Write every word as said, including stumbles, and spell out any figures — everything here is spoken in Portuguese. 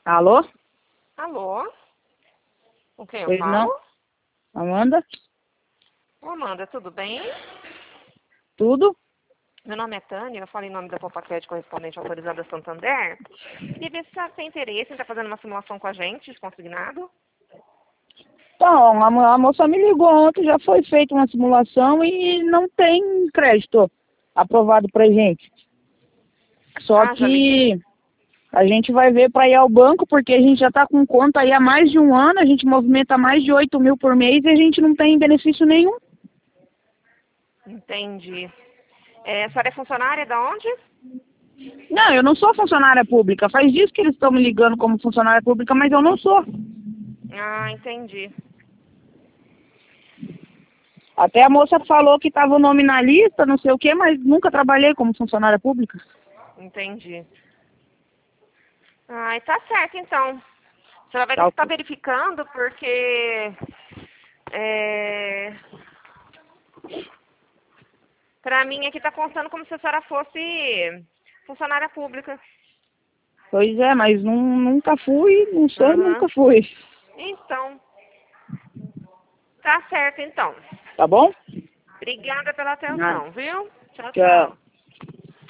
Alô? Alô? Com quem eu Pois falo? não? Amanda? Ô, Amanda, tudo bem? Tudo? Meu nome é Tânia, eu falo em nome da Popacred correspondente autorizada Santander. E ver se você tem interesse em estar fazendo uma simulação com a gente, de consignado. Então, a, mo- a moça me ligou ontem, já foi feita uma simulação e não tem crédito aprovado pra gente. Só Ah, já li. que a gente vai ver para ir ao banco, porque a gente já está com conta aí há mais de um ano, a gente movimenta mais de oito mil por mês e a gente não tem benefício nenhum. Entendi. É, a senhora é funcionária da onde? Não, eu não sou funcionária pública. Faz dias que eles estão me ligando como funcionária pública, mas eu não sou. Ah, entendi. Até a moça falou que estava o nome na lista, não sei o quê, mas nunca trabalhei como funcionária pública. Entendi. Ah, tá certo, então. A senhora vai ter Tá que estar ok. verificando, porque... É... Pra mim aqui tá contando como se a senhora fosse funcionária pública. Pois é, mas não, nunca fui, não sou e Aham. nunca fui. Então, tá certo então. Tá bom? Obrigada pela Ah, atenção, viu? Tchau, tchau. tchau.